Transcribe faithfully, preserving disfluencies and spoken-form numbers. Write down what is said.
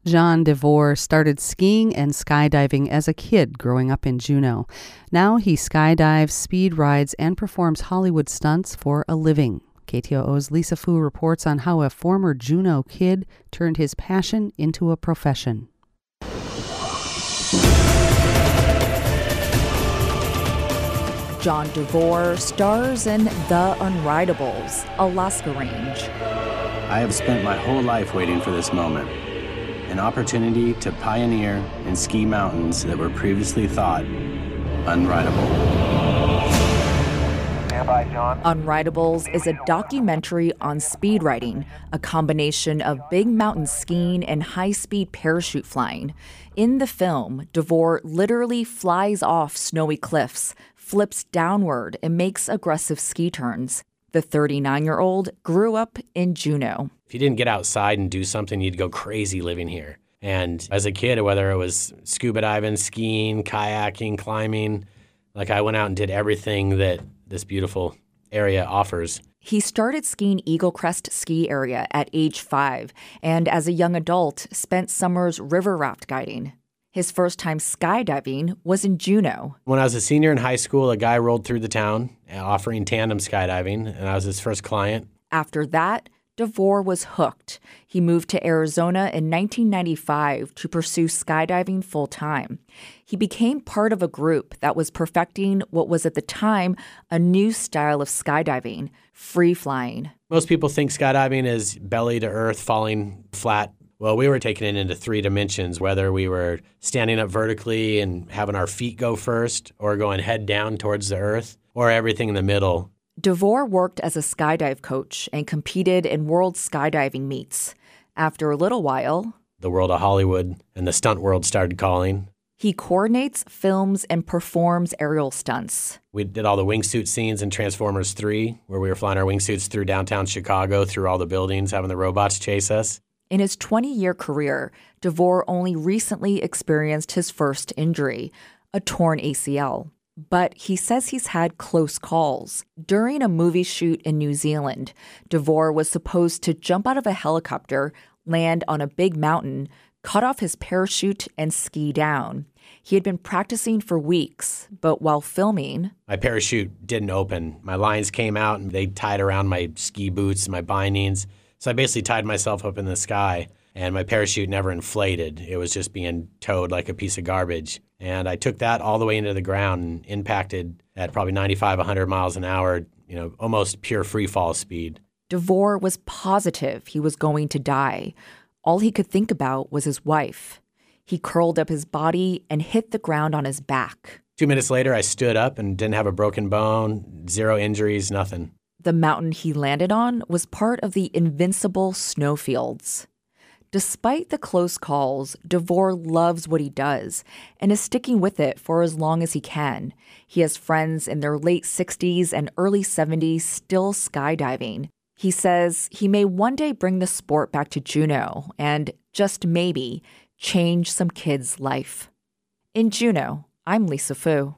Jean Devore started skiing and skydiving as a kid growing up in Juneau. Now he skydives, speed rides, and performs Hollywood stunts for a living. K T O O's Lisa Fu reports on how a former Juneau kid turned his passion into a profession. John Devore stars in The Unridables, Alaska Range. I have spent my whole life waiting for this moment. An opportunity to pioneer and ski mountains that were previously thought unrideable. Stand by, John. Unridables is a documentary on speed riding, a combination of big mountain skiing and high-speed parachute flying. In the film, Devore literally flies off snowy cliffs, flips downward, and makes aggressive ski turns. The thirty-nine-year-old grew up in Juneau. If you didn't get outside and do something, you'd go crazy living here. And as a kid, whether it was scuba diving, skiing, kayaking, climbing, like I went out and did everything that this beautiful area offers. He started skiing Eagle Crest Ski Area at age five, and as a young adult, spent summers river raft guiding. His first time skydiving was in Juneau. When I was a senior in high school, a guy rolled through the town offering tandem skydiving, and I was his first client. After that, Devore was hooked. He moved to Arizona in nineteen ninety-five to pursue skydiving full-time. He became part of a group that was perfecting what was at the time a new style of skydiving, free flying. Most people think skydiving is belly to earth, falling flat. Well, we were taking it into three dimensions, whether we were standing up vertically and having our feet go first, or going head down towards the earth, or everything in the middle. Devore worked as a skydive coach and competed in world skydiving meets. After a little while, the world of Hollywood and the stunt world started calling. He coordinates, films, and performs aerial stunts. We did all the wingsuit scenes in Transformers three, where we were flying our wingsuits through downtown Chicago, through all the buildings, having the robots chase us. In his twenty-year career, Devore only recently experienced his first injury, a torn A C L. But he says he's had close calls. During a movie shoot in New Zealand, Devore was supposed to jump out of a helicopter, land on a big mountain, cut off his parachute, and ski down. He had been practicing for weeks, but while filming... My parachute didn't open. My lines came out, and they tied around my ski boots, my bindings. So I basically tied myself up in the sky, and my parachute never inflated. It was just being towed like a piece of garbage. And I took that all the way into the ground and impacted at probably ninety-five, one hundred miles an hour, you know, almost pure free fall speed. Devore was positive he was going to die. All he could think about was his wife. He curled up his body and hit the ground on his back. Two minutes later, I stood up and didn't have a broken bone, zero injuries, nothing. The mountain he landed on was part of the invincible snowfields. Despite the close calls, Devore loves what he does and is sticking with it for as long as he can. He has friends in their late sixties and early seventies still skydiving. He says he may one day bring the sport back to Juneau and, just maybe, change some kid's life. In Juneau, I'm Lisa Fu.